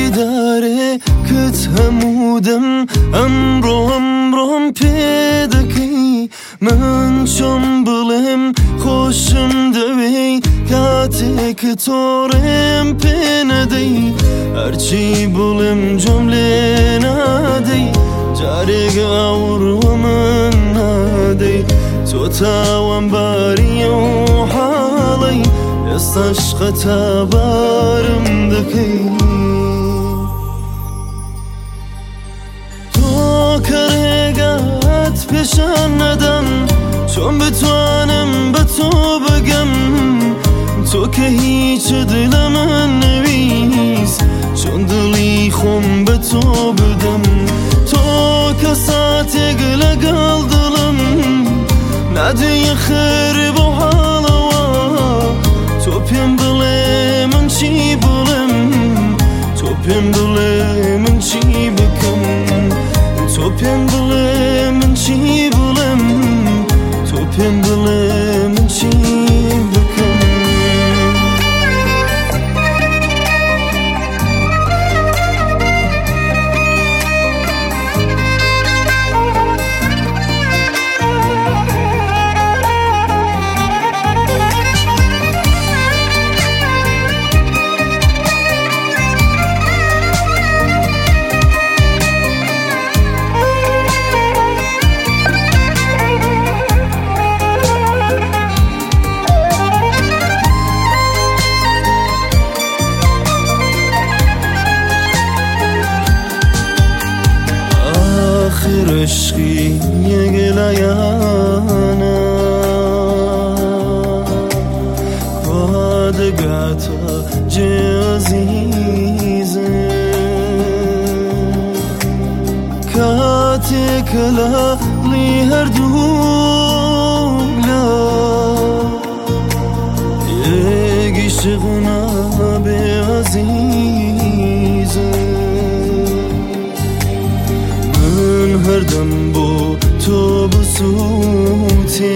داره کت همودم امرم پیدکی من چون بلم خوشم دوی کاتی که تورم پیندی هرچی بلم جمله نادی جاری گاور و من نادی تو تاوان باری و حالی استشق تبارم دکی تو کرگات پیشان ندم چون بتوانم به تو بگم تو که هیچ دلم نویست چون دلی خون به تو بدم تو که ساعتی گلگل دلم ندی خیر با حالوا تو پیم بله من چی بلم تو پیم بله من چی بکم تو پیم بله من چی بلم تو پیم بله من چی بکم عشقی گلایانا پادگاتا عزیزه کاتی کلا لی هر دولا یکی شغنا به عزیزه هر دم با تو بسوتی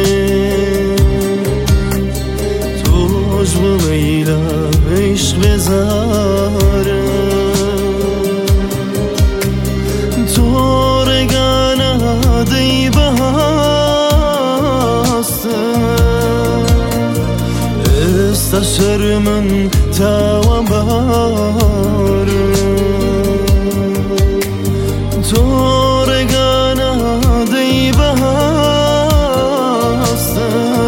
توش و لیلا عشق بزاره تو رگانا دی بهاسته استشر من تاوان باره تو رگانا دی بهاسته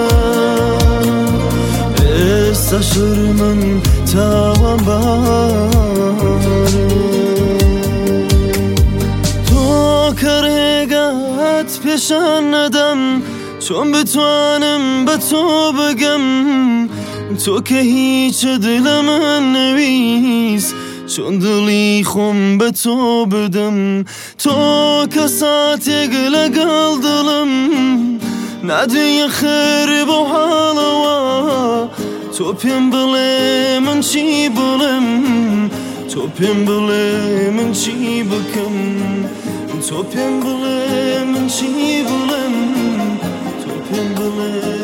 استشر من تاوان باره تو کرگات پیشان ندم چون بتوانم به تو بگم تو که هیچ دلم نویست چون دلی خون به تو بدم تو که ساعتی گلگل دلم ندی خیر با حالوا تو پیم بله من چی بلم تو پیم بله من چی بکم تو پیم بله من چی بلم تو پیم بله